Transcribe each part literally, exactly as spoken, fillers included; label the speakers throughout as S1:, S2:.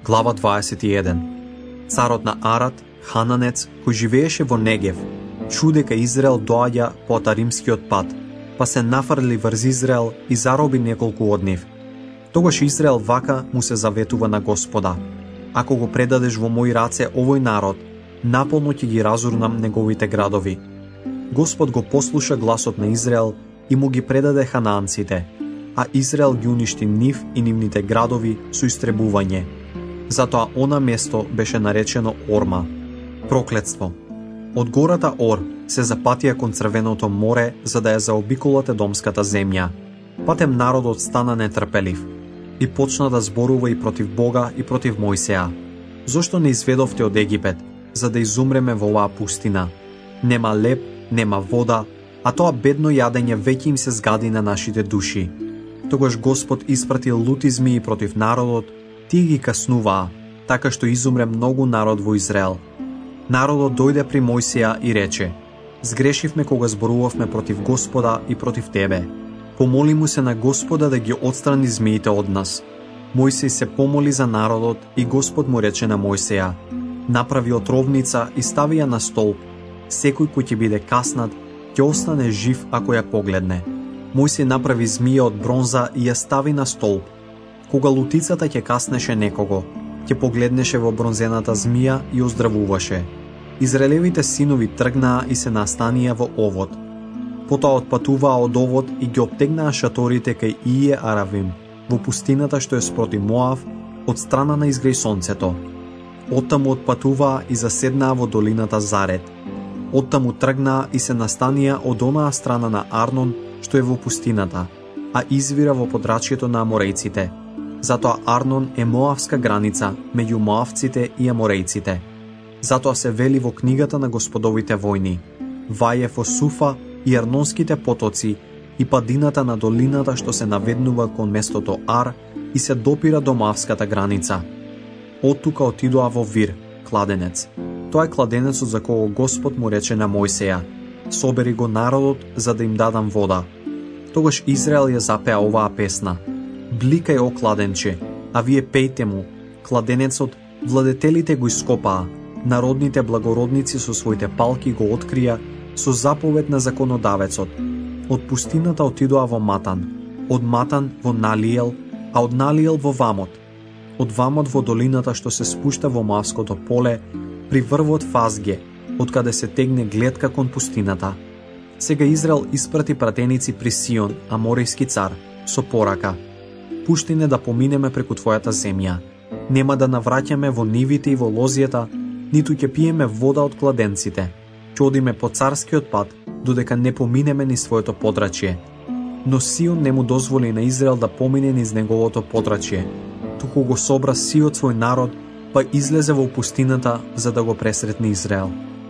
S1: Глава дваесет и еден. Царот на Арад, Хананец, кој живееше во Негев, чу дека Израел доаѓа по Атаримскиот пат, па се нафрли врз Израел и зароби неколку од нив. Тогаш Израел вака му се заветува на Господа: ако го предадеш во мои раце овој народ, наполно ќе ги разурнам неговите градови. Господ го послуша гласот на Израел и му ги предаде ханаанците, а Израел ги уништи нив и нивните градови со истребување. Затоа она место беше наречено Орма. Проклетство. Од гората Ор се запатија кон Црвеното море за да ја заобиколат Едомската земја. Патем народот стана нетрпелив и почна да зборува и против Бога и против Мојсеја. Зошто не изведовте од Египет, за да изумреме во оваа пустина? Нема леб, нема вода, а тоа бедно јадење веќе им се згади на нашите души. Тогаш Господ испрати лути змии против народот, тие ги каснуваа, така што изумре многу народ во Израел. Народот дојде при Мојсеја и рече: згрешивме кога зборувавме против Господа и против тебе. Помоли му се на Господа да ги отстрани змиите од нас. Мојсеј се помоли за народот и Господ му рече на Мојсеја: направи отровница и стави ја на столб. Секој кој ќе биде каснат, ќе остане жив ако ја погледне. Мојсеј направи змија од бронза и ја стави на столб. Кога лутицата ќе каснеше некого, ќе погледнеше во бронзената змија и оздравуваше. Израелевите синови тргнаа и се настанија во Овод. Потоа отпатуваа од Овод и ги оттегнаа шаторите кај Ие Аравим, во пустината што е спроти Моав, од страна на изгреј сонцето. Оттаму отпатуваа и заседнаа во долината Заред. Оттаму тргнаа и се настанија од онаа страна на Арнон, што е во пустината, а извира во подрачјето на Аморејците. Затоа Арнон е моавска граница меѓу моавците и аморејците. Затоа се вели во книгата на Господовите војни: ваје во Суфа и Арнонските потоци и падината на долината што се наведнува кон местото Ар и се допира до моавската граница. Од тука отидоа во Вир, кладенец. Тоа е кладенецот за кого Господ му рече на Мојсеја: собери го народот за да им дадам вода. Тогаш Израел ја запеа оваа песна: бликај о кладенче, а вие пејте му, кладенецот, владетелите го ископаа, народните благородници со своите палки го открија со заповед на законодавецот. Од пустината отидоа во Матан, од Матан во Налиел, а од Налиел во Вамот, од Вамот во долината што се спушта во Моавското поле, при врвот Фазге, од каде се тегне гледка кон пустината. Сега Израел испрати пратеници при Сион, аморејски цар, со порака: пушти не да поминеме преку твојата земја. Нема да навраќаме во нивите и во лозијата, ниту ќе пиеме вода од кладенците. Ќе одиме по царскиот пат, додека не поминеме низ своето подрачје. Но Сион не му дозволи на Израел да помине низ неговото подрачје, туку го собра сиот свој народ, па излезе во пустината за да го пресретне Израел.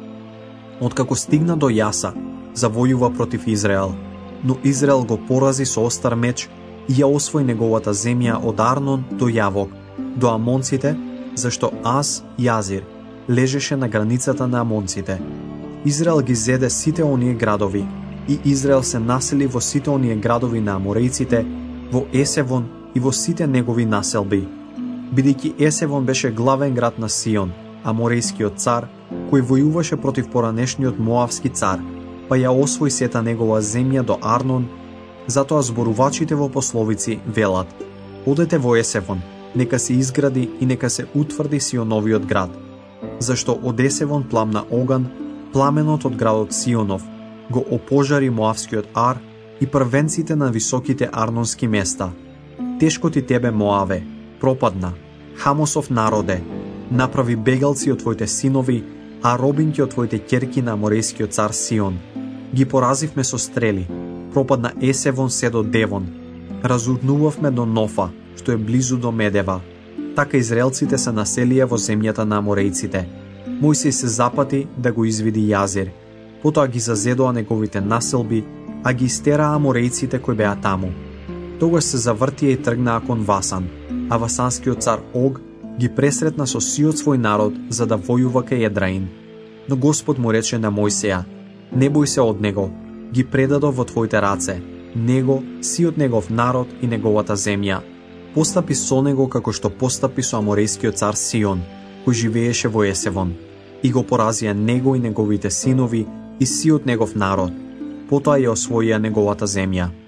S1: Откако стигна до Јаса, завојува против Израел, но Израел го порази со остар меч и ја освои неговата земја од Арнон до Јавок, до амонците, зашто Аз, Јазир, лежеше на границата на амонците. Израел ги зеде сите оние градови и Израел се насели во сите оние градови на аморејците, во Есевон и во сите негови населби. Бидејќи Есевон беше главен град на Сион, аморејскиот цар, кој војуваше против поранешниот моавски цар, па ја освои сета негова земја до Арнон. Затоа зборувачите во пословици велат: одете во Есевон, нека се изгради и нека се утврди Сионовиот град. Зашто од Есевон пламна оган, пламенот од градот Сионов, го опожари Моавскиот Ар и првенците на високите арнонски места. Тешко ти тебе, Моаве, пропадна, Хамосов народе, направи бегалци од твоите синови, а робинки од твоите ќерки на аморејскиот цар Сион. Ги поразивме со стрели, пропадна Есевон се до Девон. Разурнувавме до Нофа, што е близу до Медева. Така израелците се населија во земјата на аморејците. Мојсеј се запати да го извиди Јазир. Потоа ги зазедоа неговите населби, а ги истераа аморејците кои беа таму. Тогаш се завртија и тргнаа кон Васан, а васанскиот цар Ог ги пресретна со сиот свој народ за да војува кај Едраин. Но Господ му рече на Мојсеја: не бој се од него, ги предадов во твоите раце, него, сиот негов народ и неговата земја. постапи со него како што постапи со аморејскиот цар Сион, кој живееше во Есевон, и го поразија него и неговите синови и сиот негов народ, потоа ја освоија неговата земја.